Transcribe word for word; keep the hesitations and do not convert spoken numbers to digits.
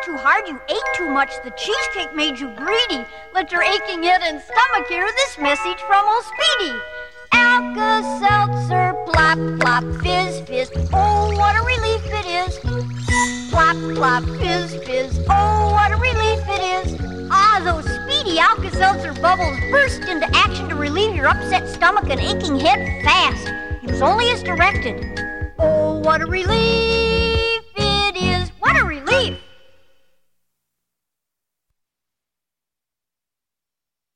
too hard, you ate too much, the cheesecake made you greedy. Let your aching head and stomach hear this message from old Speedy. Alka-Seltzer, plop, plop, fizz, fizz, oh, what a relief it is. Plop, plop, fizz, fizz, oh, what a relief it is. Ah, those speedy Alka-Seltzer bubbles burst into action to relieve your upset stomach and aching head fast. Use only as directed. Oh, what a relief